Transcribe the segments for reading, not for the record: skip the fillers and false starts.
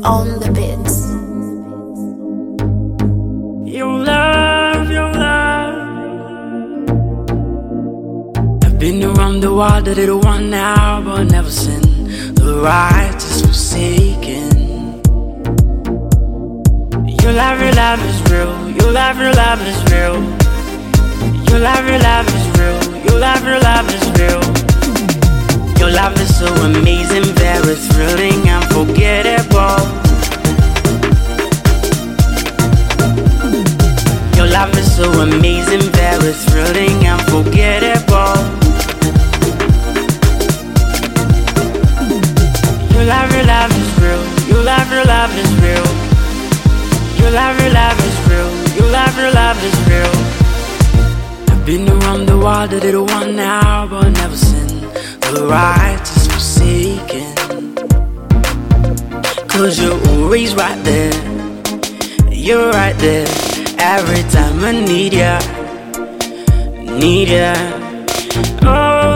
on the beats. Your love. I've been around the world, did it one now, but never seen the righteous forsaken. Your love is real. Your love is real. Your love is real. Your love is real. Your love is so amazing, very thrilling, unforgettable. Your love is so amazing, very thrilling, unforgettable. Your love is real. Your love is real. Your love is real. Your love is real. I've been around the world, did it one now, but never seen the righteous forsaken. 'Cause you're always right there. You're right there. Every time I need ya. Oh,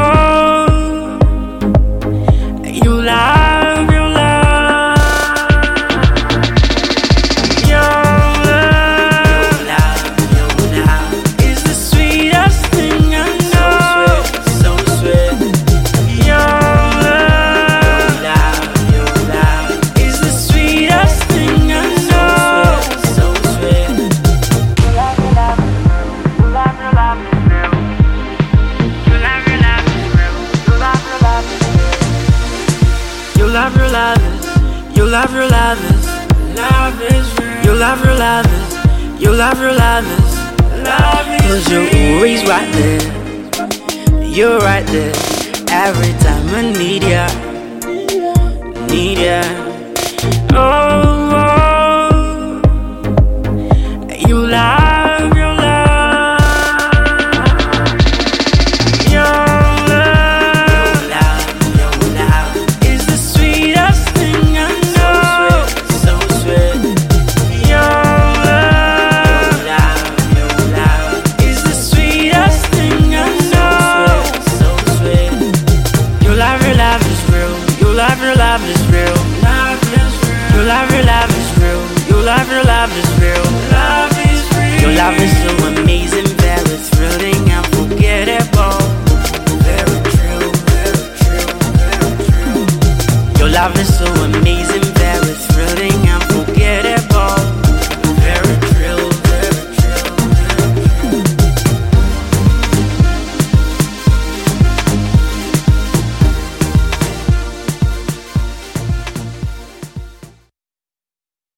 you love. Your love is the sweetest thing I know. So sweet. Your love is the sweetest thing I know. So sweet. Your love is real. Your love is real. Your love is real. Your love is love is. 'Cause you're always right there. You're right there. Every time I need ya. Oh.